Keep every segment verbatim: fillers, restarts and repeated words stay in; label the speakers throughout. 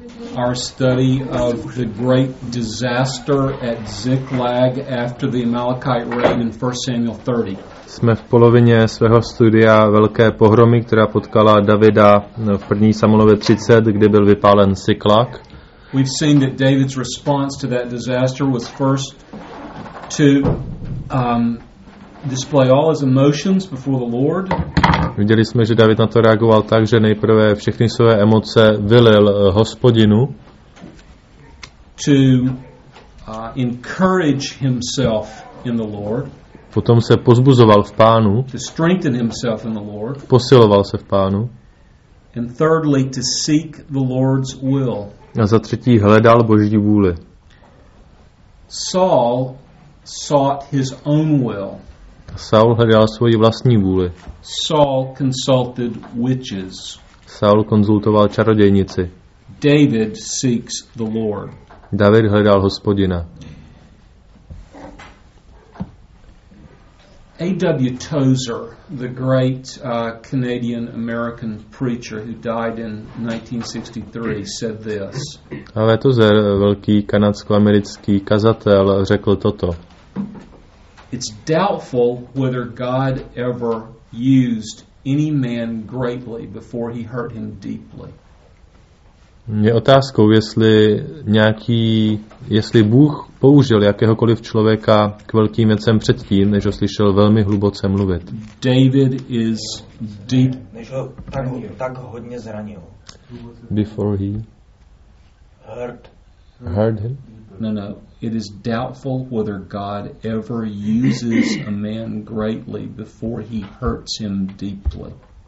Speaker 1: our study of the great disaster at Ziklag after the Amalekite raid in First Samuel thirty.
Speaker 2: Jsme v polovině svého studia velké pohromy, která potkala Davida v první Samuelově třicet, kdy byl vypálen Ziklag.
Speaker 1: We've seen that David's response to that disaster was first to um, display all his emotions before the Lord.
Speaker 2: Viděli jsme, že David na to reagoval tak, že nejprve všechny své emoce vylil Hospodinu.
Speaker 1: To uh, encourage himself in the Lord.
Speaker 2: Potom se pozbuzoval v Pánu.
Speaker 1: To strengthen himself in the Lord.
Speaker 2: Posiloval se v Pánu.
Speaker 1: And thirdly, to seek the Lord's will.
Speaker 2: A za třetí hledal Boží vůli.
Speaker 1: Saul sought his own will.
Speaker 2: Saul hledal svoji vlastní vůli.
Speaker 1: Saul consulted witches.
Speaker 2: Saul konzultoval čarodějnici.
Speaker 1: David seeks the Lord.
Speaker 2: David hledal Hospodina.
Speaker 1: A W Tozer, the great uh, Canadian-American preacher who died in nineteen sixty-three, said this.
Speaker 2: A W Tozer, velký kanadsko-americký kazatel, řekl toto.
Speaker 1: It's doubtful whether God ever used any man greatly before he hurt him deeply.
Speaker 2: Je otázkou, jestli nějaký, jestli Bůh použil jakéhokoliv člověka k velkým věcem předtím, než ho slyšel velmi hluboce mluvit.
Speaker 1: David is deep.
Speaker 3: Než ho tak, tak hodně zranil.
Speaker 2: Before he
Speaker 3: hurt.
Speaker 2: hurt him?
Speaker 1: No, no. It is doubtful whether God ever uses a man greatly before he hurts him deeply.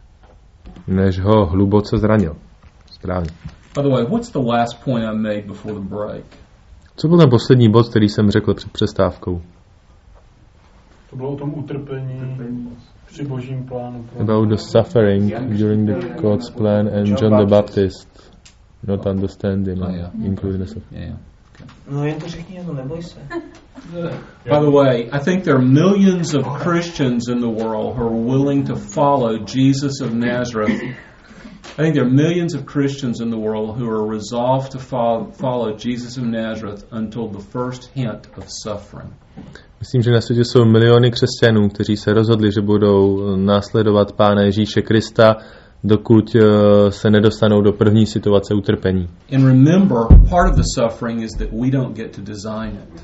Speaker 2: Než ho hluboce zranil. Správně.
Speaker 1: By the way, what's the last point I made before the break?
Speaker 2: Co byl ten poslední bod, který jsem řekl před přestávkou?
Speaker 4: To bylo o tom utrpení při Božím plánu.
Speaker 2: About the suffering during the God's plan and John the Baptist not understanding,
Speaker 1: oh, yeah.
Speaker 2: including the suffering.
Speaker 1: Yeah.
Speaker 3: No jen to řekni, no neboj se.
Speaker 1: By the way, I think there are millions of Christians in the world who are willing to follow Jesus of Nazareth. I think there are millions of Christians in the world who are resolved to follow, follow Jesus of Nazareth until the first hint of suffering.
Speaker 2: Myslím, že na světě jsou miliony křesťanů, kteří se rozhodli, že budou následovat Pána Ježíše Krista, dokud se nedostanou do první situace utrpení.
Speaker 1: And remember, part of the suffering is that we don't get to design it.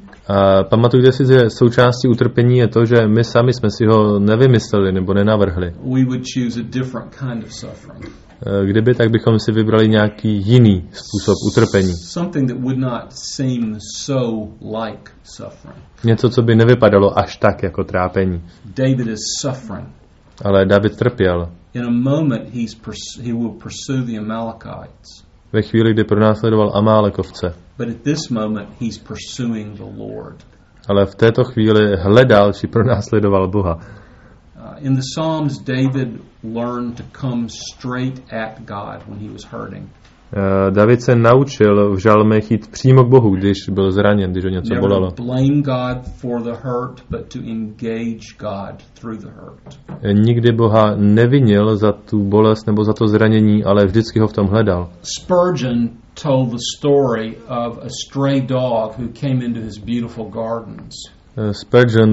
Speaker 2: A pamatujte si, že součástí utrpení je to, že my sami jsme si ho nevymysleli nebo nenavrhli.
Speaker 1: We would choose a different kind of suffering.
Speaker 2: Kdyby, tak bychom si vybrali nějaký jiný způsob utrpení.
Speaker 1: Something that would not seem so like suffering.
Speaker 2: Něco, co by nevypadalo až tak jako trápení.
Speaker 1: David is suffering.
Speaker 2: Ale David trpěl.
Speaker 1: In a moment he's pers- he will pursue the Amalekites.
Speaker 2: Ve chvíli, kdy pronásledoval Amálekovce.
Speaker 1: But at this moment he's pursuing the Lord.
Speaker 2: Ale v této chvíli hledal či pronásledoval Boha.
Speaker 1: Uh, in the Psalms, David learned to come straight at God when he was hurting.
Speaker 2: Uh, David se naučil v žalmech jít přímo k Bohu, když byl zraněn, když ho něco
Speaker 1: Never
Speaker 2: bolelo.
Speaker 1: blame God for the hurt, but to engage God through the hurt.
Speaker 2: Nikdy Boha nevinil za tu bolest nebo za to zranění, ale vždycky ho v tom hledal.
Speaker 1: Spurgeon told the story of a stray dog who came into his beautiful gardens.
Speaker 2: Spurgeon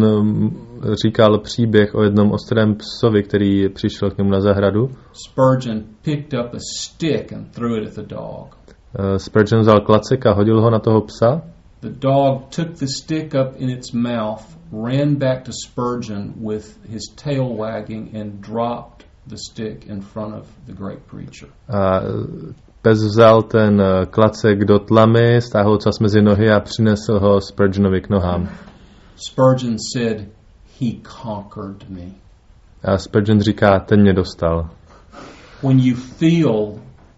Speaker 2: říkal příběh o jednom ostrém psovi, který přišel k němu na zahradu.
Speaker 1: Spurgeon picked up a stick and threw it at the dog.
Speaker 2: Spurgeon vzal klacek a hodil ho na toho psa.
Speaker 1: The dog took the stick up in its mouth, ran back to Spurgeon with his tail wagging and dropped the stick in front of the great preacher.
Speaker 2: A pes vzal ten klacek do tlamy, stáhl ocas mezi nohy a přinesl ho Spurgeonovi k nohám.
Speaker 1: Spurgeon said, "He conquered me."
Speaker 2: A Spurgeon říká, ten mě dostal.
Speaker 1: When you feel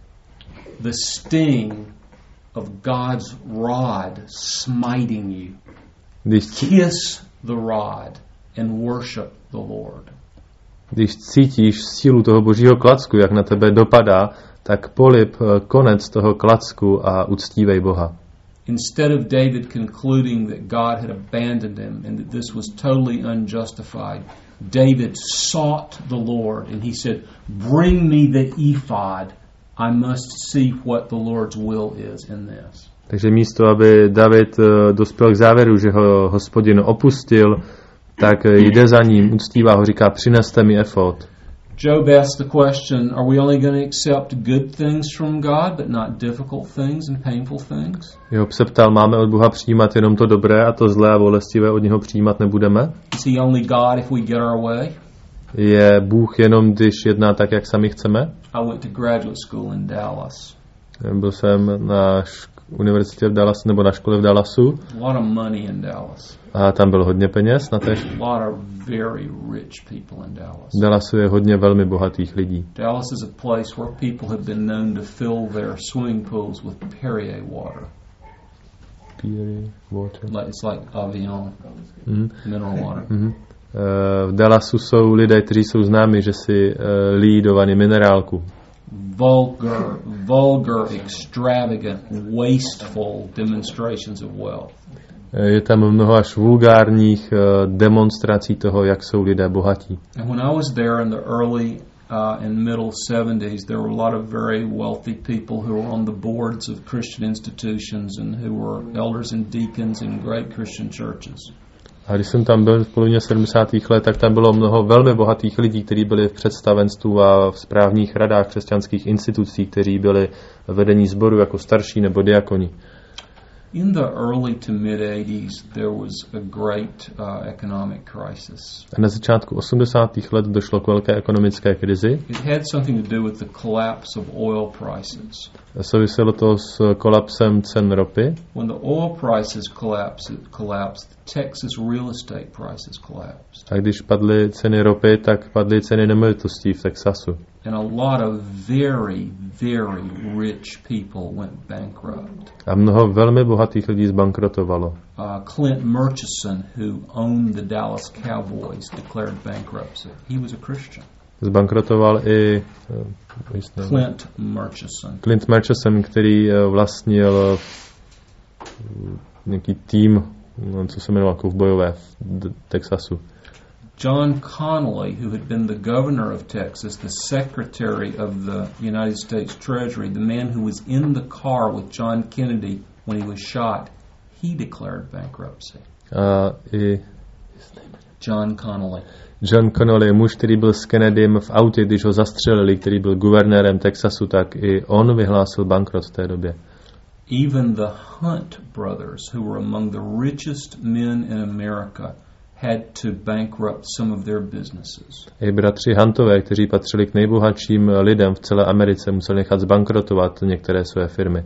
Speaker 1: the sting of God's rod smiting you,
Speaker 2: Když,
Speaker 1: kiss the rod and worship the Lord.
Speaker 2: Když cítíš sílu toho božího klacku, jak na tebe dopadá, tak polib konec toho klacku a uctívej Boha.
Speaker 1: Instead of David concluding that God had abandoned him and that this was totally unjustified, David sought the Lord and he said, "Bring me the ephod. I must see what the Lord's will is in this.
Speaker 2: Takže místo, aby David uh, dospěl k závěru, že ho Hospodin opustil, tak jde za ním, uctívá ho, říká, přineste mi efod.
Speaker 1: Job asked the question, are we only going to accept good things from God, but not difficult things and painful things?
Speaker 2: Job se ptal, máme od Boha přijímat jenom to dobré a to zlé a bolestivé od něho přijímat nebudeme?
Speaker 1: Is he only God if we get our way?
Speaker 2: Je Bůh jenom, když jedná tak, jak sami chceme?
Speaker 1: I went to graduate school in Dallas.
Speaker 2: Byl jsem na šk- univerzitě v Dallasu, nebo na škole v Dallasu.
Speaker 1: A lot of money in Dallas.
Speaker 2: A tam bylo hodně peněz na té
Speaker 1: A lot of very rich people in Dallas.
Speaker 2: V Dallasu je hodně velmi bohatých lidí.
Speaker 1: Dallas is a place where people have been known to fill their swimming pools with Perrier water.
Speaker 2: Perrier water.
Speaker 1: Like, it's like Avion,
Speaker 2: Mm.
Speaker 1: mineral water.
Speaker 2: Mm. V Dallasu jsou lidé, kteří jsou známi, že si lijí do vany minerálku.
Speaker 1: Vulgar, vulgar, extravagant, wasteful demonstrations of wealth.
Speaker 2: Je tam mnoho až vulgárních demonstrací toho, jak jsou lidé bohatí.
Speaker 1: And when I was there in the early uh, and middle seventies, there were a lot of very wealthy people who were on the boards of Christian institutions and who were elders and deacons in great Christian churches.
Speaker 2: A když jsem tam byl v polovině sedmdesátých let, tak tam bylo mnoho velmi bohatých lidí, kteří byli v představenstvu a v správních radách křesťanských institucí, kteří byli vedení sboru jako starší nebo diakoni.
Speaker 1: In the early to mid eighties, there was a great uh, economic crisis.
Speaker 2: A na začátku osmdesátých let došlo k velké ekonomické krizi.
Speaker 1: It had something to do with the collapse of oil prices.
Speaker 2: Souviselo to s kolapsem cen ropy.
Speaker 1: When the oil prices collapsed, collapsed, Texas real estate prices collapsed.
Speaker 2: A když padly ceny ropy, tak padly ceny nemovitostí v Texasu.
Speaker 1: And a lot of very, very rich people went bankrupt.
Speaker 2: A mnoho velmi bohatých lidí zbankrotovalo.
Speaker 1: Uh, Clint Murchison, who owned the Dallas Cowboys, declared bankruptcy. He was a Christian.
Speaker 2: Zbankrotoval i uh,
Speaker 1: Clint Murchison.
Speaker 2: Clint Murchison, který uh, vlastnil uh, nějaký tým, no, co se jmenoval kovbojové v D- Texasu.
Speaker 1: John Connally, who had been the governor of Texas, the secretary of the United States Treasury, the man who was in the car with John Kennedy when he was shot, he declared bankruptcy.
Speaker 2: A i
Speaker 1: John Connally.
Speaker 2: John Connally, muž, který byl s Kennedym v autě, když ho zastřelili, který byl guvernérem Texasu, tak i on vyhlásil bankrot v té době.
Speaker 1: Even the Hunt brothers, who were among the richest men in America, had to bankrupt some of their businesses.
Speaker 2: I bratři Huntové, kteří patřili k nejbohatším lidem v celé Americe, museli nechat zbankrotovat některé své firmy.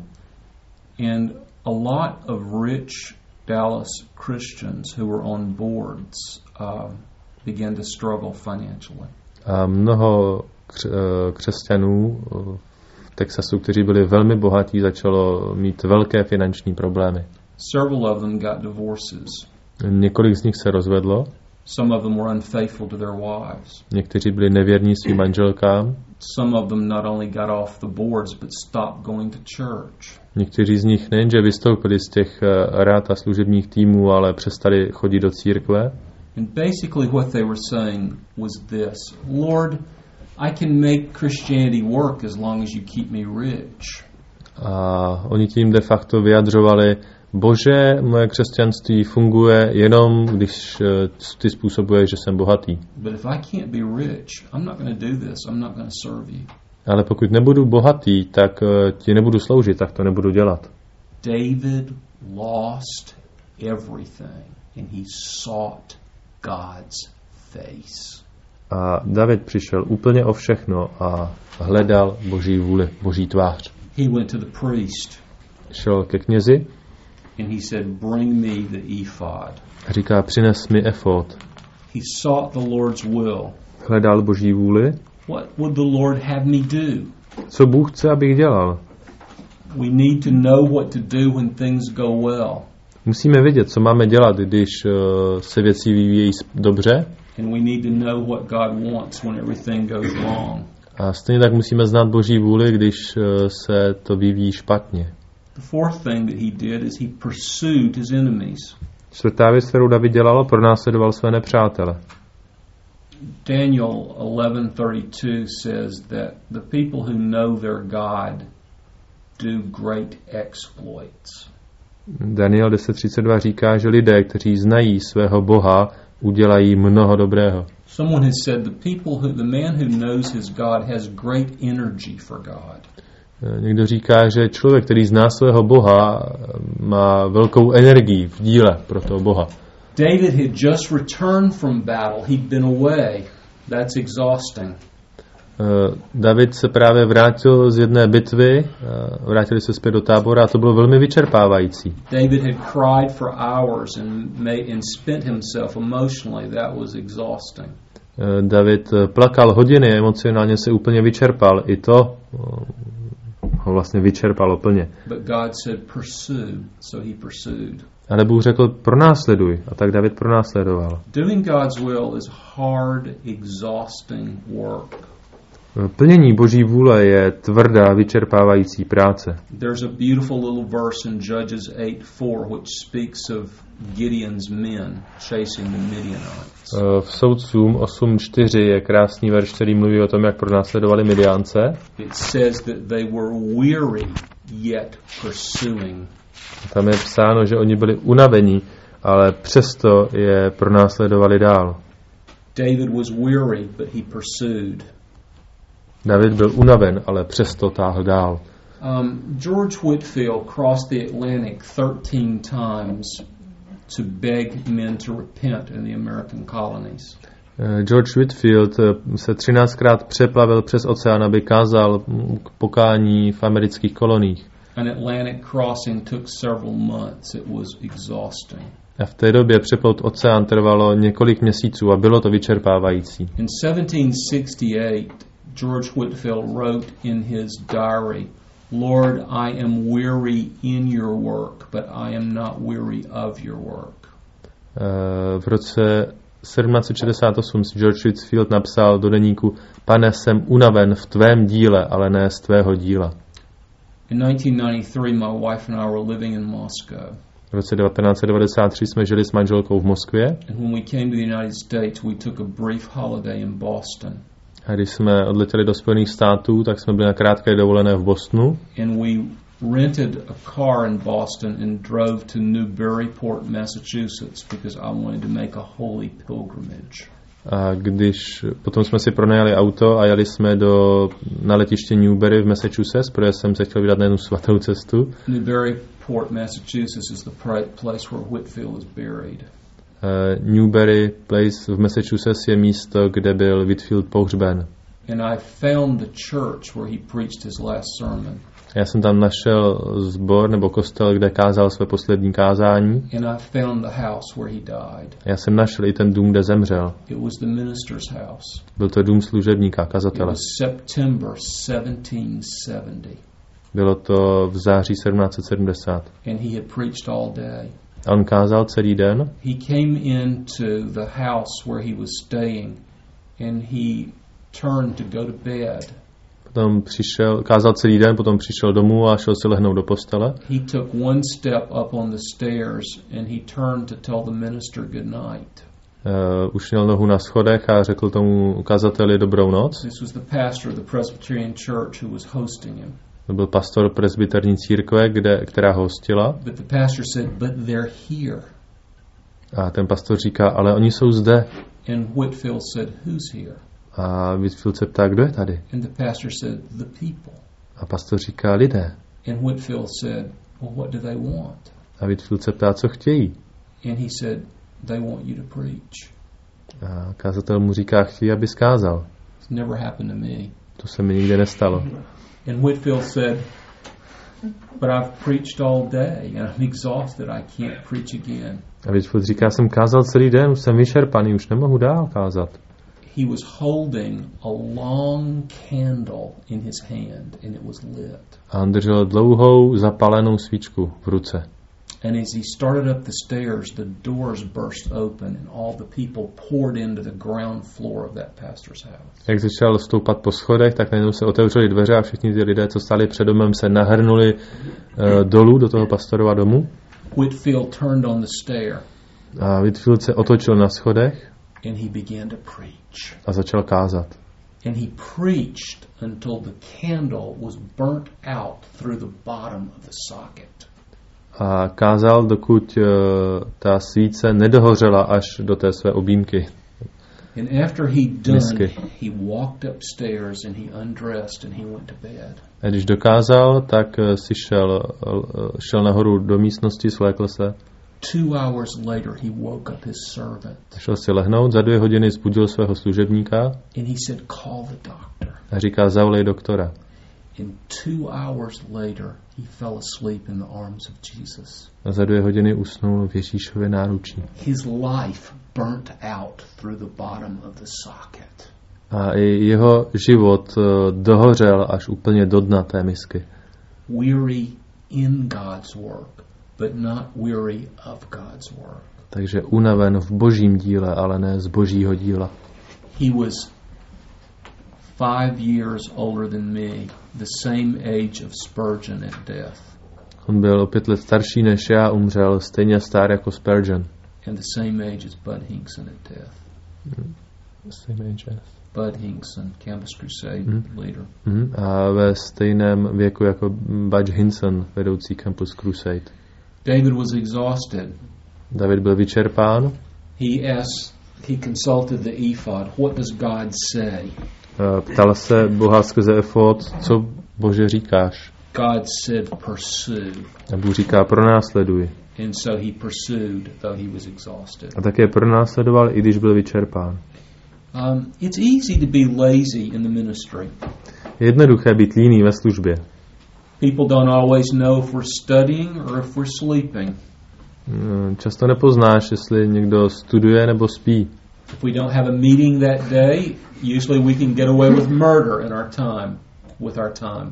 Speaker 1: And a lot of rich Dallas Christians who were on boards uh, began to struggle financially.
Speaker 2: A mnoho kř- křesťanů v Texasu, kteří byli velmi bohatí, začalo mít velké finanční problémy.
Speaker 1: Several of them got divorces.
Speaker 2: Několik z nich se rozvedlo.
Speaker 1: Some of them were unfaithful to their wives.
Speaker 2: Někteří byli nevěrní svým manželkám.
Speaker 1: Some of them not only got off the boards, but stopped going to church.
Speaker 2: Někteří z nich nejenže vystoupili z těch rád a služebních týmů, ale přestali chodit do církve.
Speaker 1: And basically what they were saying was this: Lord, I can make Christianity work as long as you keep me rich.
Speaker 2: A oni tím de facto vyjadřovali: Bože, moje křesťanství funguje jenom, když ty způsobuješ, že jsem bohatý.
Speaker 1: But if I can't be rich, I'm not going to do this. I'm not going to serve you.
Speaker 2: Ale pokud nebudu bohatý, tak ti nebudu sloužit, tak to nebudu dělat.
Speaker 1: David lost everything and he sought God's face.
Speaker 2: A David přišel úplně o všechno a hledal Boží vůli, Boží tvář.
Speaker 1: He went to the priest
Speaker 2: Šel ke knězi
Speaker 1: and he said, "Bring me the ephod."
Speaker 2: a říká, přines mi efod.
Speaker 1: He sought the Lord's will.
Speaker 2: Hledal Boží vůli.
Speaker 1: What would the Lord have me do?
Speaker 2: Co Bůh chce, abych dělal?
Speaker 1: We need to know what to do when things go well.
Speaker 2: Musíme vědět, co máme dělat, když uh, se věci vyvíjejí dobře.
Speaker 1: And we need to know what God wants when everything goes wrong.
Speaker 2: A stejně tak musíme znát Boží vůli, když uh, se to vyvíjí špatně.
Speaker 1: The fourth thing that he did is he pursued his enemies.
Speaker 2: Čtvrtá věc, kterou David dělal, pronásledoval své nepřátele.
Speaker 1: Daniel eleven thirty-two says that the people who know their God do great exploits.
Speaker 2: Daniel deset třicet dva říká, že lidé, kteří znají svého Boha, udělají mnoho dobrého.
Speaker 1: Someone has said the people who the man who knows his God has great energy for God.
Speaker 2: Někdo říká, že člověk, který zná svého Boha, má velkou energii v díle pro toho Boha.
Speaker 1: David had just returned from battle. He'd been away. That's exhausting.
Speaker 2: David se právě vrátil z jedné bitvy, vrátili se zpět do tábora a to bylo velmi vyčerpávající.
Speaker 1: David had cried for hours and made and spent himself emotionally. That was exhausting.
Speaker 2: David plakal hodiny, emocionálně se úplně vyčerpal. I to ho vlastně vyčerpalo plně.
Speaker 1: But God said pursue, so he pursued.
Speaker 2: Ale Bůh řekl pronásleduj, a tak David pronásledoval.
Speaker 1: Doing God's will is hard, exhausting work.
Speaker 2: Plnění Boží vůle je tvrdá, vyčerpávající práce.
Speaker 1: There's a beautiful little verse in Judges eight four which speaks of Gideon's men chasing the Midianites.
Speaker 2: V Soudcům osm čtyři je krásný verš, který mluví o tom, jak pronásledovali Midiánce.
Speaker 1: It says that they were weary yet pursuing.
Speaker 2: Tam je psáno, že oni byli unavení, ale přesto je pronásledovali dál.
Speaker 1: David was weary, but he pursued.
Speaker 2: David byl unaven, ale přesto táhl dál.
Speaker 1: Um, George Whitefield crossed the Atlantic thirteen times to beg men to repent in the American colonies.
Speaker 2: George Whitefield se třináctkrát přeplavil přes oceán, aby kázal k pokání v amerických koloniích.
Speaker 1: An Atlantic crossing took several months. It was exhausting.
Speaker 2: A v té době přeplout oceán trvalo několik měsíců a bylo to vyčerpávající.
Speaker 1: In seventeen sixty-eight, George Whitefield wrote in his diary, Lord, I am weary in your work, but I am not weary of your work.
Speaker 2: V roce sedmnáct set šedesát osm George Whitefield napsal do deníku, Pane, jsem unaven v tvém díle, ale ne z tvého díla.
Speaker 1: In nineteen ninety-three, my wife and I were living in Moscow.
Speaker 2: V roce devatenáct set devadesát tři jsme žili s manželkou v Moskvě.
Speaker 1: And when we came to the United States, we took a brief holiday in Boston.
Speaker 2: A když jsme odletěli do Spojených států, tak jsme byli na krátké dovolené v Bostonu.
Speaker 1: And we rented a car in Boston and drove to Newburyport, Massachusetts, because I wanted to make a holy pilgrimage.
Speaker 2: A když potom jsme si pronajali auto a jeli jsme do na letiště Newbury v Massachusetts, protože jsem se chtěl vydat na jednu svatou cestu.
Speaker 1: Newburyport, Massachusetts is the place where Whitefield is buried.
Speaker 2: Uh, Newbury Place v Massachusetts je místo, kde byl Whitefield pohřben.
Speaker 1: And I found the church where he preached his last sermon.
Speaker 2: Já jsem tam našel sbor nebo kostel, kde kázal své poslední kázání.
Speaker 1: And I found the house where he died.
Speaker 2: Já jsem našel i ten dům, kde zemřel.
Speaker 1: It was the minister's house.
Speaker 2: Byl to dům služebníka, kazatele.
Speaker 1: It was September seventeen seventy.
Speaker 2: Bylo to v září sedmnáct set sedmdesát.
Speaker 1: And he had preached all day.
Speaker 2: A on kázal celý den.
Speaker 1: He came into the house where he was staying and he turned to go to bed.
Speaker 2: Potom přišel, kázal celý den, potom přišel domů a šel si lehnout do postele.
Speaker 1: He took one step up on the stairs and he turned to tell the minister good night.
Speaker 2: Uh, už měl nohu na schodech a řekl tomu kazateli dobrou noc.
Speaker 1: This was the pastor of the Presbyterian church who was hosting him.
Speaker 2: To byl pastor presbyterní církve, kde, která ho hostila.
Speaker 1: But the pastor said, but they're here.
Speaker 2: A ten pastor říká, ale oni jsou zde.
Speaker 1: And Whitefield said, who's here?
Speaker 2: A Whitefield se ptá, kdo je tady?
Speaker 1: And the pastor said, the people.
Speaker 2: A pastor říká, lidé.
Speaker 1: And Whitefield said, well, what do they want?
Speaker 2: A Whitefield se ptá, co chtějí?
Speaker 1: And he said, they want you to preach.
Speaker 2: A kázatel mu říká, chtějí, aby zkázal.
Speaker 1: It's never happened to me.
Speaker 2: To se mi nikdy nestalo.
Speaker 1: And Whitefield said, but I've preached all day and I'm exhausted. I can't preach again.
Speaker 2: A Whitefield říká, jsem kázal celý den, už jsem vyčerpaný, už nemohu dál kázat.
Speaker 1: He was holding a long candle in his hand and it was lit.
Speaker 2: A on držel dlouhou zapalenou svíčku v ruce.
Speaker 1: And as he started up the stairs, the doors burst open and all the people poured into the ground floor of that pastor's house.
Speaker 2: Jak začal stoupat po schodech, tak najednou se otevřely dveře a všichni ty lidé, co stáli před domem, se nahrnuli uh, dolů do toho pastorova domu.
Speaker 1: Whitefield turned on the stair.
Speaker 2: A Whitefield se otočil na schodech.
Speaker 1: And he began to preach.
Speaker 2: A začal kázat.
Speaker 1: And he preached until the candle was burnt out through the bottom of the socket.
Speaker 2: A kázal, dokud uh, ta svíce nedohořela až do té své objímky.
Speaker 1: And after he'd done,
Speaker 2: Misky.
Speaker 1: he walked upstairs and he undressed and he went to bed.
Speaker 2: A když dokázal, tak uh, si šel, uh, šel nahoru do místnosti, svlékl se.
Speaker 1: Two hours later, he woke up his servant.
Speaker 2: Šel si lehnout, za dvě hodiny zbudil svého služebníka
Speaker 1: And he said, call the doctor.
Speaker 2: a říká, zavolej doktora.
Speaker 1: And two hours later, he fell asleep in the arms of Jesus.
Speaker 2: A za dvě hodiny usnul v Ježíšově náručí.
Speaker 1: His life burnt out through the bottom of the socket.
Speaker 2: A i jeho život uh, dohořel až úplně do dna té misky.
Speaker 1: Weary in God's work, but not weary of God's work.
Speaker 2: Takže unaven v božím díle, ale ne z božího díla.
Speaker 1: He was five years older than me, the same age of Spurgeon at death,
Speaker 2: On byl o pět let starší než já, umřel stejně star jako Spurgeon.
Speaker 1: and the same age as Bud Hinkson at death. Bud Hinkson, Campus Crusade
Speaker 2: Mhm.
Speaker 1: leader.
Speaker 2: Mhm. A ve stejném věku jako Bud Hinson, vedoucí Campus Crusade.
Speaker 1: David was exhausted.
Speaker 2: David byl vyčerpán.
Speaker 1: He asked, he consulted the ephod, what does God say?
Speaker 2: Ptal se Boha skrze efod, co Bože říkáš?
Speaker 1: God said, pursue.
Speaker 2: A Bůh říká, pronásleduj.
Speaker 1: And so he pursued, though he was exhausted.
Speaker 2: A také pronásledoval, i když byl vyčerpán.
Speaker 1: Um, it's easy to be lazy in the ministry.
Speaker 2: Je jednoduché být líný ve službě.
Speaker 1: People don't always know if we're studying or if we're sleeping.
Speaker 2: Často nepoznáš, jestli někdo studuje nebo spí.
Speaker 1: If we don't have a meeting that day, usually we can get away with murder in our time, with our time.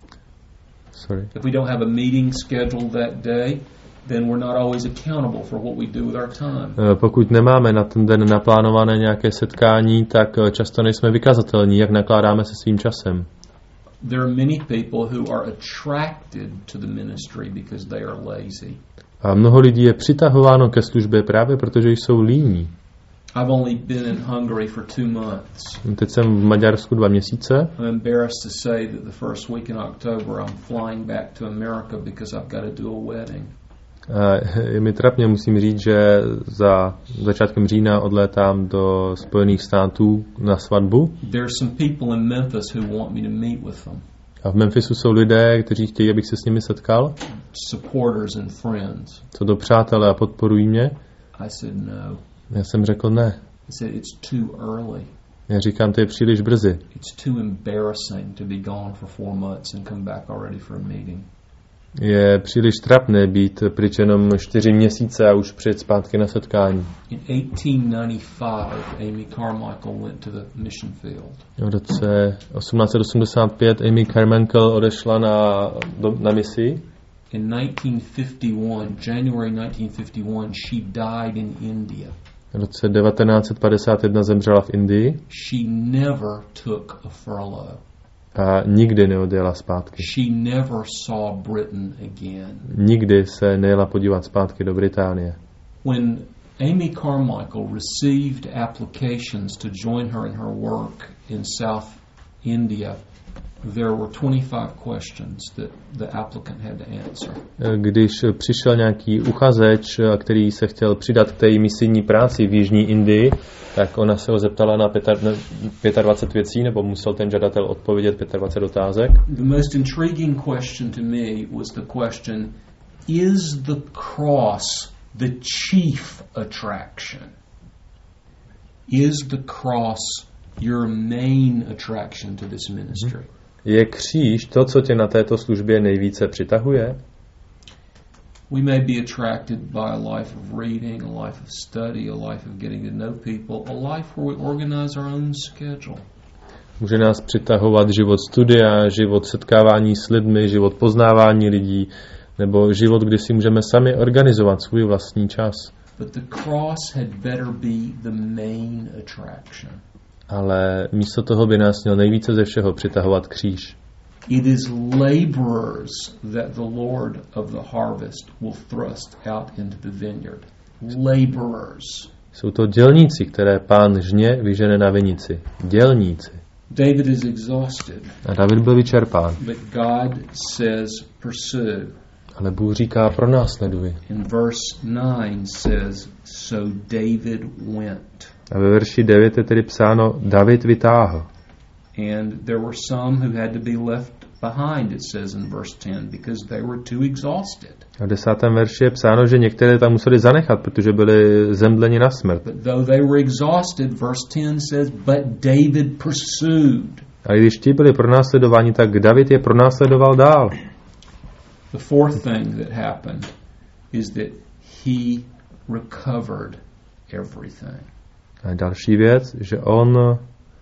Speaker 2: Sorry.
Speaker 1: If we don't have a meeting scheduled that day, then we're not always accountable for what we do with our time.
Speaker 2: Pokud nemáme na ten den naplánované nějaké setkání, tak často nejsme vykazatelní, jak nakládáme se svým časem.
Speaker 1: There are many people who are attracted to the ministry because they are lazy.
Speaker 2: A mnoho lidí je přitahováno ke službě právě protože jsou líní.
Speaker 1: I've only been in Hungary for two months.
Speaker 2: Teď jsem v Maďarsku dva měsíce.
Speaker 1: I'm embarrassed to say that the first week in October I'm flying back to America because I've got to do a wedding.
Speaker 2: A je mi trapně, musím říct, že za začátkem října odlétám do Spojených států na svatbu.
Speaker 1: There are some people in Memphis who want me to meet with them.
Speaker 2: A v Memphisu jsou lidé, kteří chtějí, abych se s nimi setkal.
Speaker 1: Supporters and friends.
Speaker 2: Co do přátelé a podporují mě.
Speaker 1: I said no.
Speaker 2: Já jsem řekl ne.
Speaker 1: I said it's too early.
Speaker 2: Já říkám, to je příliš brzy.
Speaker 1: It's too embarrassing to be gone for four months and come back already for a meeting.
Speaker 2: Je příliš trapné být pryč jenom čtyři měsíce a už přijet zpátky na setkání.
Speaker 1: In eighteen ninety-five, Amy Carmichael went to the mission field.
Speaker 2: V roce osmnáct set osmdesát pět Amy Carmichael odešla na, do, na misi.
Speaker 1: In nineteen fifty-one, January nineteen fifty-one, she died in India.
Speaker 2: V roce devatenáct set padesát jedna zemřela v Indii.
Speaker 1: She never took a furlough.
Speaker 2: A nikdy neodjela zpátky.
Speaker 1: She never saw Britain again.
Speaker 2: Nikdy se nejela podívat zpátky do Británie.
Speaker 1: When Amy Carmichael received applications to join her in her work in South India, there were twenty-five questions that the applicant had to answer.
Speaker 2: Když přišel nějaký uchazeč, který se chtěl přidat k té misijní práci v Jižní Indii, tak ona se ho zeptala na dvacet pět věcí, nebo musel ten žadatel odpovědět dvacet pět otázek.
Speaker 1: The most intriguing question to me was the question, is the cross the chief attraction? Is the cross your main attraction to this ministry?
Speaker 2: Je kříž to, co tě na této službě nejvíce přitahuje?
Speaker 1: We may be attracted by a life of reading, a life of study, a life of getting to know people, a life where we organize our own schedule.
Speaker 2: Může nás přitahovat život studia, život setkávání s lidmi, život poznávání lidí, nebo život, kdy si můžeme sami organizovat svůj vlastní čas.
Speaker 1: But the cross had better be the main attraction.
Speaker 2: Ale místo toho by nás měl nejvíce ze všeho přitahovat kříž.
Speaker 1: It is laborers that the Lord of the harvest will thrust out into the vineyard. Laborers.
Speaker 2: Jsou to dělníci, které pán žně vyžene na vinici. Dělníci.
Speaker 1: David is exhausted.
Speaker 2: A David byl vyčerpán.
Speaker 1: But God says, pursue.
Speaker 2: Ale Bůh říká, pronásleduj.
Speaker 1: In verse nine says, so David went.
Speaker 2: A ve verši devět je tedy psáno, David vytáhl.
Speaker 1: And there were some who had to be left behind, it says in verse ten, because they were too exhausted.
Speaker 2: A v desátém verši je psáno, že některé tam museli zanechat, protože byli zemdleni na smrt.
Speaker 1: But though they were exhausted, verse ten says, but David pursued.
Speaker 2: A když ti byli pronásledováni, tak David je pronásledoval dál.
Speaker 1: The fourth thing that happened is that he recovered everything.
Speaker 2: A další věc, že on uh,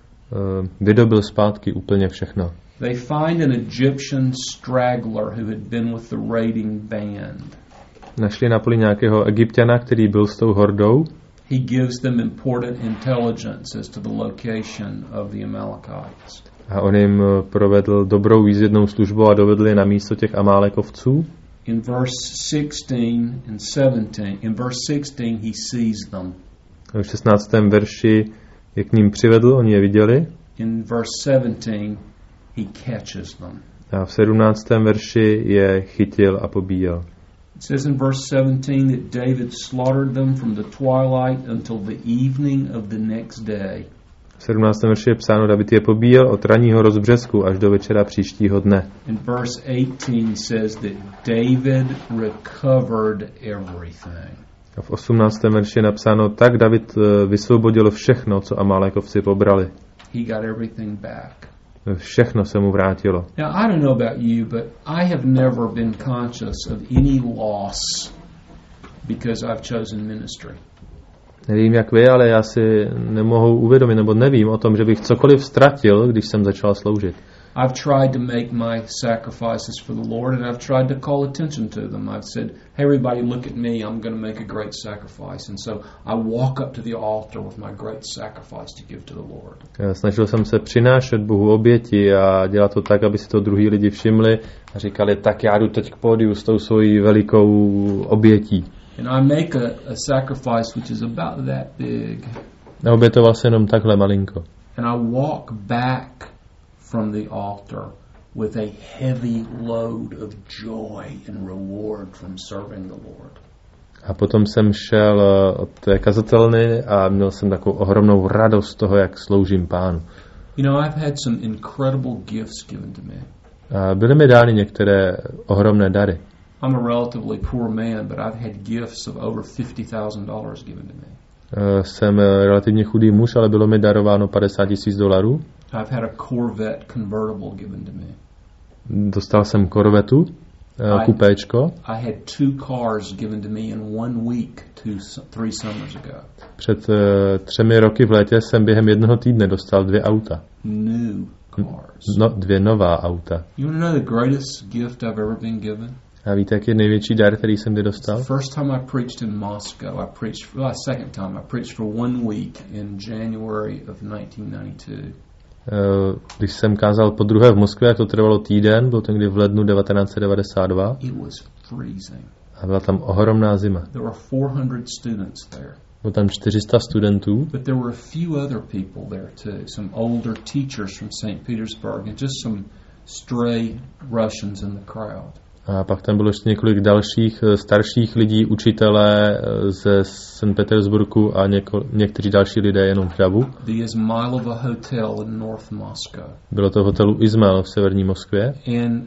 Speaker 2: vydobil zpátky úplně všechno.
Speaker 1: They find an Egyptian straggler who had been with the raiding band.
Speaker 2: Našli na poli nějakého Egypťana, který byl s tou hordou.
Speaker 1: He gives them important intelligence as to the location of the Amalekites.
Speaker 2: A on jim provedl dobrou výzvědnou službu a dovedl je na místo těch Amálekovců.
Speaker 1: In verse sixteen and seventeen, in verse sixteen he sees them.
Speaker 2: V šestnáctém verši je k ním přivedl, oni je viděli.
Speaker 1: In verse seventeen he catches them.
Speaker 2: A v sedmnáctém verši je chytil a pobíjel.
Speaker 1: It says in verse seventeen that David slaughtered them from the twilight until the evening of the next day.
Speaker 2: V sedmnáctém verši je psáno, David je pobíjel od ranního rozbřesku až do večera příštího dne.
Speaker 1: In verse eighteen says that David recovered everything.
Speaker 2: A v osmnáctém verši je napsáno, tak David vysvobodil všechno, co Amálekovci pobrali.
Speaker 1: He got everything back.
Speaker 2: Všechno se mu vrátilo.
Speaker 1: Now, I don't know about you, but I have never been conscious of any loss because I've chosen ministry.
Speaker 2: Nevím, jak vy, ale já si nemohu uvědomit, nebo nevím o tom, že bych cokoliv ztratil, když jsem začal sloužit.
Speaker 1: I've tried to make my sacrifices for the Lord, and I've tried to call attention to them. I've said, hey, everybody, look at me. I'm going to make a great sacrifice. And so I walk up to the altar with my great sacrifice to give to the Lord.
Speaker 2: Snažil jsem se přinášet Bohu oběti a dělat to tak, aby si to druhý lidi všimli a říkali, tak já jdu teď k pódiu s tou svojí velikou obětí.
Speaker 1: And I make a, a sacrifice which is about that big.
Speaker 2: A obětoval se jenom takhle malinko.
Speaker 1: And I walk back from the altar with a heavy load of joy and reward from serving the Lord.
Speaker 2: A potom jsem šel od té kazatelny a měl jsem takovou ohromnou radost z toho, jak sloužím Pánu.
Speaker 1: You know, I've had some incredible gifts given to me.
Speaker 2: A byly mi dány některé ohromné dary.
Speaker 1: I'm a relatively poor man, but I've had gifts of over fifty thousand dollars given to me.
Speaker 2: Uh, jsem relativně chudý muž, ale bylo mi darováno padesát tisíc dolarů.
Speaker 1: I've had a Corvette convertible given to me.
Speaker 2: Dostal jsem korvetu, uh, kupéčko.
Speaker 1: I had two cars given to me in one week two, three summers ago.
Speaker 2: Před uh, třemi roky v létě jsem během jednoho týdne dostal dvě auta.
Speaker 1: New cars.
Speaker 2: No, dvě nová auta.
Speaker 1: You want to know the greatest gift I've ever been given?
Speaker 2: A víte, jaký je největší dar, který jsem kdy dostal?
Speaker 1: The first time I preached in Moscow, I preached, well, second time, I preached for one week in January of nineteen ninety-two.
Speaker 2: Uh, když jsem kázal po druhé v Moskvě, to trvalo týden, bylo to někdy v lednu devatenáct set devadesát dva.
Speaker 1: It was freezing.
Speaker 2: A byla tam ohromná zima.
Speaker 1: There were four hundred students there.
Speaker 2: Bylo tam čtyři sta studentů.
Speaker 1: But there were a few other people there too, some older teachers from Saint Petersburg and just some stray Russians in the crowd.
Speaker 2: A pak tam bylo ještě několik dalších starších lidí, učitelé ze Sankt Petersburgu a něko, někteří další lidé jenom v davu.
Speaker 1: The Izmailova Hotel in North Moscow.
Speaker 2: Bylo to v hotelu Izmail v severní Moskvě.
Speaker 1: And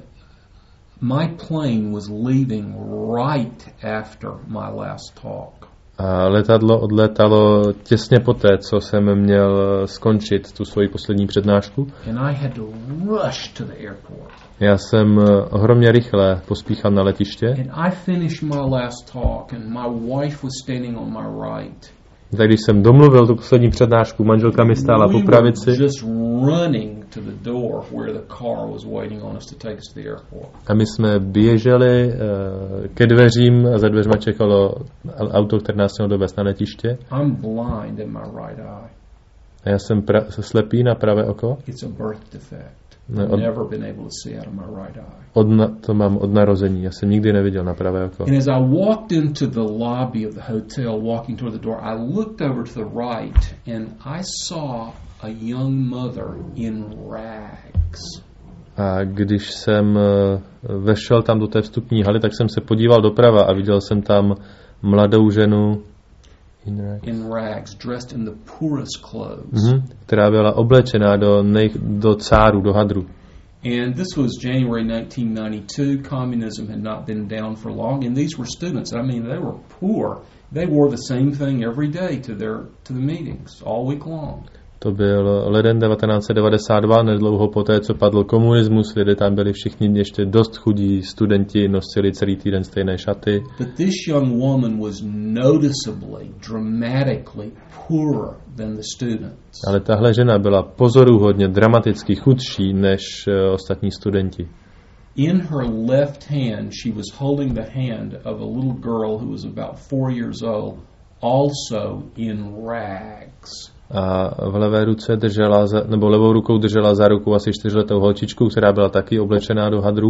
Speaker 1: my plane was leaving right after my last talk.
Speaker 2: A letadlo odletalo těsně poté, co jsem měl skončit tu svoji poslední přednášku.
Speaker 1: And I had to rush to the airport.
Speaker 2: Já jsem ohromně rychle pospíchal na letiště.
Speaker 1: And I finished my last talk and my wife was standing on my right.
Speaker 2: Tak když jsem domluvil tu poslední přednášku, manželka mi stála po pravici.
Speaker 1: Just running to the door where the car was waiting on us to take us to the airport.
Speaker 2: A my jsme běželi uh, ke dveřím a za dveřma čekalo auto, které nás mělo dovést na letiště.
Speaker 1: I'm blind in my right eye.
Speaker 2: A já jsem pra- slepý na pravé oko.
Speaker 1: It's a birth defect.
Speaker 2: Ne,
Speaker 1: I've
Speaker 2: od,
Speaker 1: never been able to see out of my right eye.
Speaker 2: od, na- to mám od narození. Já jsem nikdy neviděl na pravé oko.
Speaker 1: And as I walked into the lobby of the hotel, walking toward the door, I looked over to the right and I saw a young mother in rags.
Speaker 2: A když jsem eh, vešel tam do té vstupní haly, tak jsem se podíval doprava a viděl jsem tam mladou ženu, in rags.
Speaker 1: in rags, dressed in the poorest clothes.
Speaker 2: Mhm, která byla oblečená do, nej, do cáru, do hadru.
Speaker 1: And this was January nineteen ninety-two. Communism had not been down for long, and these were students. I mean, they were poor. They wore the same thing every day to their to the meetings all week long.
Speaker 2: To byl leden devatenáct set devadesát dva, nedlouho poté, co padl komunismus, lidé tam byli všichni ještě dost chudí, studenti nosili celý týden stejné šaty.
Speaker 1: But this young woman was noticeably, dramatically poorer than the students.
Speaker 2: Ale tahle žena byla pozoruhodně dramaticky chudší než uh, ostatní studenti.
Speaker 1: In her left hand, she was holding the hand of a little girl who was about four years old, also in rags.
Speaker 2: A v levé ruce držela, za, nebo levou rukou držela za ruku asi čtyřletou holčičku, která byla taky oblečená do hadrů.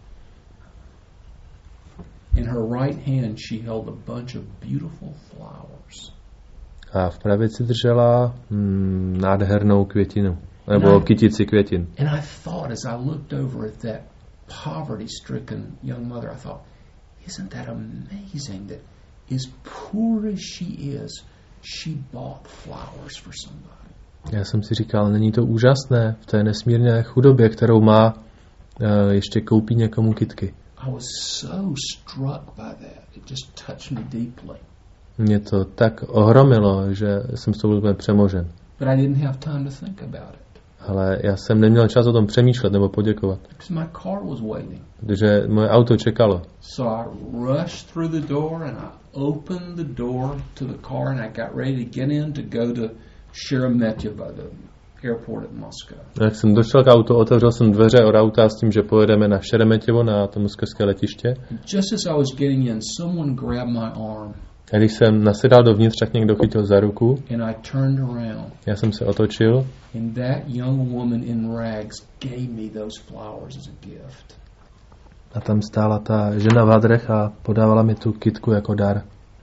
Speaker 1: In her right hand, she held a bunch of beautiful flowers.
Speaker 2: A v pravici držela hmm, nádhernou květinu, nebo
Speaker 1: No.
Speaker 2: kytici květin.
Speaker 1: And I thought, as I looked over at that poverty-stricken young mother, I thought, isn't that amazing that as poor as she is, she bought flowers for somebody.
Speaker 2: Já jsem si říkal, není to úžasné v té nesmírné chudobě, kterou má, uh, ještě koupí někomu kytky.
Speaker 1: I was so struck by that. It just touched me deeply.
Speaker 2: Mě to tak ohromilo, že jsem z toho byl přemožen.
Speaker 1: But I didn't have time to think about it.
Speaker 2: Ale já jsem neměl čas o tom přemýšlet nebo poděkovat,
Speaker 1: Because my car was waiting.
Speaker 2: protože moje auto čekalo.
Speaker 1: So I rushed through the door and I opened the door to the car and I got ready to get in to go to Sheremetyevo, the airport at Moscow.
Speaker 2: Jak jsem došel k autu, otevřel jsem dveře od auta s tím, že pojedeme na Šeremetěvo, na to moskevské letiště.
Speaker 1: Just as I was getting in, someone grabbed my arm
Speaker 2: A když jsem nasedal dovnitř, tak někdo chytil za ruku.
Speaker 1: and I turned around
Speaker 2: Já jsem se otočil
Speaker 1: and that young woman in rags gave me those flowers as a gift.
Speaker 2: a tam stála ta žena v hadrech a podávala mi tu kytku jako dar.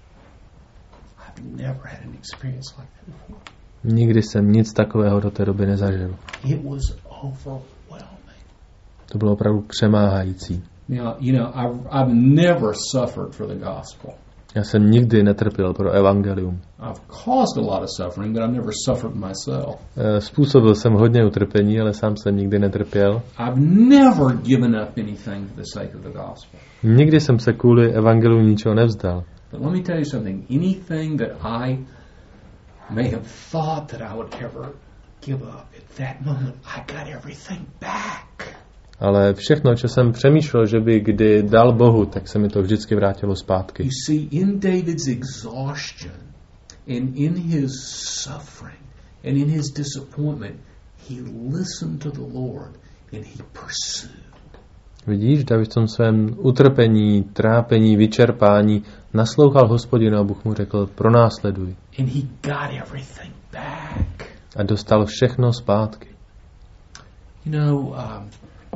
Speaker 1: I've never had an experience like that before.
Speaker 2: Nikdy jsem nic takového do té doby nezažil.
Speaker 1: It was overwhelming.
Speaker 2: To bylo opravdu přemáhající.
Speaker 1: Now, you know, I've, I've never suffered for the gospel.
Speaker 2: Já jsem nikdy netrpěl pro evangelium.
Speaker 1: I've caused a lot of suffering, but I've never suffered myself.
Speaker 2: Eh, Způsobil jsem hodně utrpení, ale sám jsem nikdy netrpěl.
Speaker 1: I've never given up anything for the sake of the gospel.
Speaker 2: Nikdy jsem se kvůli evangeliu ničeho nevzdal.
Speaker 1: But let me tell you something. Anything that I may have thought that I would ever give up, at that moment I got everything back.
Speaker 2: Ale všechno, co jsem přemýšlel, že by kdy dal Bohu, tak se mi to vždycky vrátilo zpátky.
Speaker 1: You see, in David's exhaustion and in his suffering and in his disappointment, he listened to the Lord and he pursued.
Speaker 2: Vidíš, David v tom svém utrpení, trápení, vyčerpání naslouchal Hospodinu a Bůh mu řekl, pronásleduj.
Speaker 1: And he got everything back.
Speaker 2: A dostal všechno zpátky.
Speaker 1: You know, um,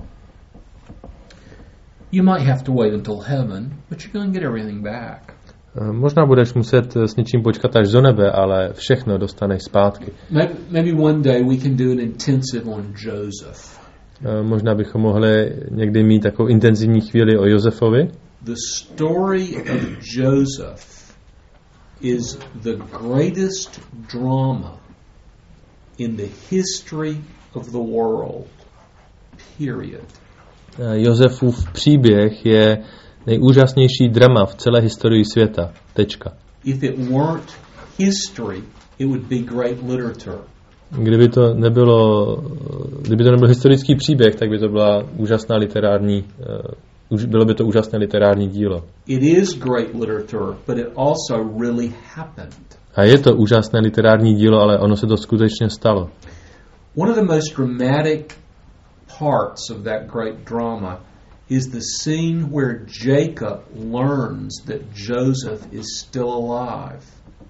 Speaker 1: you might have to wait until heaven, but you're going to get everything back.
Speaker 2: Eh, Možná budeš muset s něčím počkat až do nebe, ale všechno dostaneš zpátky.
Speaker 1: Maybe, maybe one day we can do an intensive on Joseph.
Speaker 2: Eh, Možná bychom mohli někdy mít takovou intenzivní chvíli o Josefovi.
Speaker 1: The story of Joseph is the greatest drama in the history of the world. Period.
Speaker 2: Eh, Josefův příběh je nejúžasnější drama v celé historii světa. Tečka.
Speaker 1: If it weren't history, it would be great literature.
Speaker 2: Kdyby to nebylo, kdyby to nebyl historický příběh, tak by to byla úžasná literární, uh, bylo by to úžasné literární dílo.
Speaker 1: It is great literature, but it also really happened.
Speaker 2: A je to úžasné literární dílo, ale ono se to skutečně stalo.
Speaker 1: One of the most dramatic parts of that great drama is the scene where Jacob learns that Joseph is still alive.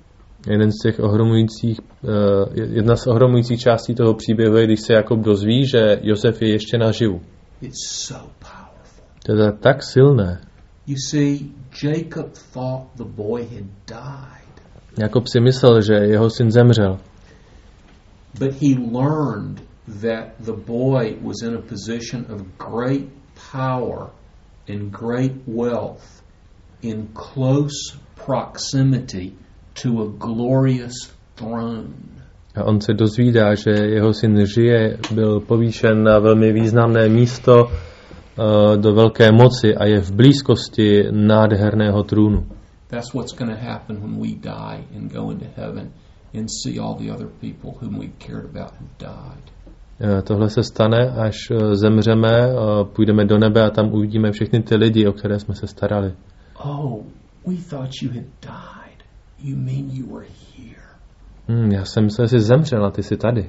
Speaker 2: Jeden z těch ohromujících, jedna z ohromujících částí toho příběhu je, když se Jakub dozví, že Josef je ještě naživu.
Speaker 1: It's so powerful.
Speaker 2: To je tak silné.
Speaker 1: You see, Jacob thought the boy had died.
Speaker 2: Jakob si myslel, že jeho syn zemřel.
Speaker 1: But he learned that the boy was in a position of great power and great wealth in close proximity to a glorious throne.
Speaker 2: A on se dozvídá, že jeho syn žije, byl povýšen na velmi významné místo uh, do velké moci a je v blízkosti nádherného trůnu.
Speaker 1: That's what's going to happen when we die and go into heaven and see all the other people whom we cared about who died.
Speaker 2: Uh, tohle se stane, až uh, zemřeme, uh, půjdeme do nebe a tam uvidíme všechny ty lidi, o které jsme se starali.
Speaker 1: Oh, we thought you had died. You mean you were here?
Speaker 2: Hmm, já jsem myslel, že jsi zemřel a ty jsi tady.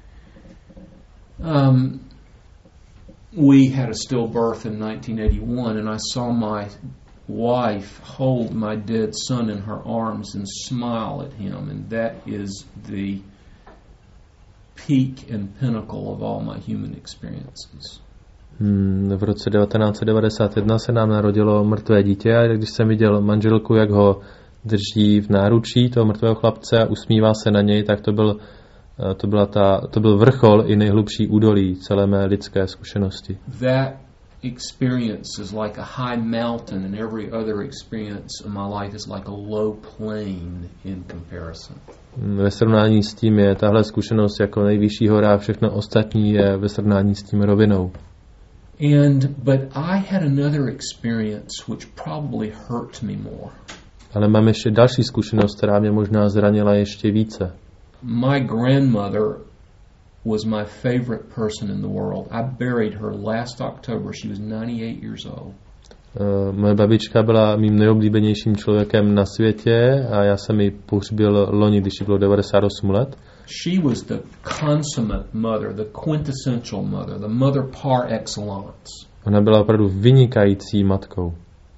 Speaker 1: Um, we had a stillbirth in nineteen eighty-one, and I saw my wife hold my dead son in her arms and smile at him, and that is the peak and pinnacle of all my human experiences.
Speaker 2: Hmm, v roce devatenáct set devadesát jedna se nám narodilo mrtvé dítě a když jsem viděl manželku, jak ho drží v náručí toho mrtvého chlapce a usmívá se na něj, tak to byl, to byla ta, to byl vrchol i nejhlubší údolí celé mé lidské zkušenosti.
Speaker 1: That experience is like a high mountain, and every other experience in my life is like a low plain in comparison.
Speaker 2: Ve srovnání s tím je tahle zkušenost jako nejvyšší hora a všechno ostatní je ve srovnání s tím rovinou.
Speaker 1: And but I had another experience which probably hurt me more.
Speaker 2: Ale mám ještě další zkušenost, která mě možná zranila ještě více.
Speaker 1: My grandmother was my favorite person in the world. I buried her last October. She was ninety-eight years old.
Speaker 2: Uh, moje babička byla mým nejoblíbenějším člověkem na světě a já jsem ji pohřbil loni, když jí bylo devadesát osm let.
Speaker 1: She was the consummate mother, the quintessential mother, the mother par excellence.
Speaker 2: Ona byla opravdu vynikající matkou.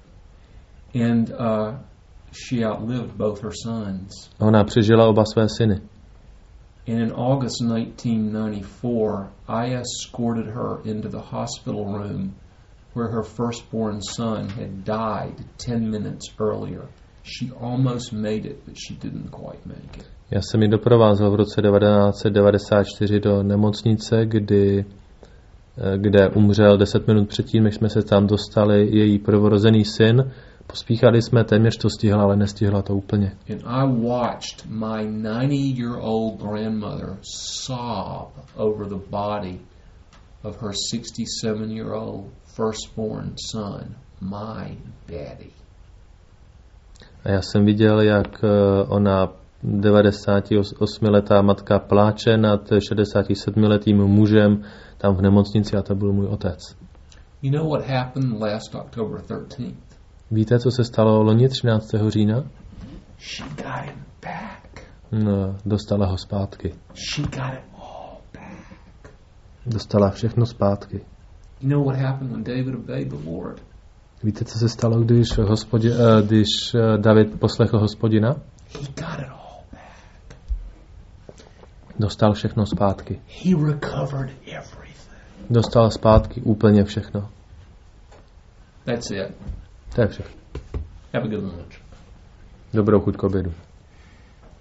Speaker 1: And uh, she outlived both her sons.
Speaker 2: Ona přežila oba své syny.
Speaker 1: And in August nineteen ninety-four, I escorted her into the hospital room where her firstborn son had died ten minutes earlier. She almost made it, but she didn't quite make it.
Speaker 2: Já jsem ji doprovázel v roce devatenáct set devadesát čtyři do nemocnice, kdy, kde umřel deset minut předtím, než jsme se tam dostali, její prvorozený syn. Pospíchali jsme, téměř to stihla, ale nestihla to úplně.
Speaker 1: And I watched my ninety-year-old grandmother sob over the body of her sixty-seven-year-old firstborn son, my daddy.
Speaker 2: A já jsem viděl, jak ona devadesátiosmiletá matka pláče nad šedesátisedmiletým mužem tam v nemocnici a to byl můj otec.
Speaker 1: You know what happened last October thirteenth?
Speaker 2: Víte, co se stalo loni třináctého října?
Speaker 1: She got him back.
Speaker 2: No, dostala ho zpátky.
Speaker 1: She got it all back.
Speaker 2: Dostala všechno zpátky.
Speaker 1: You know what happened when David obeyed the Lord?
Speaker 2: Víte, co se stalo, když, hospodi, uh, když uh, David poslechl Hospodina?
Speaker 1: He got it all back.
Speaker 2: Dostal všechno zpátky.
Speaker 1: He recovered everything.
Speaker 2: Dostal zpátky úplně všechno.
Speaker 1: That's it.
Speaker 2: To je všechno.
Speaker 1: Have a good lunch.
Speaker 2: Dobrou chuť k obědu.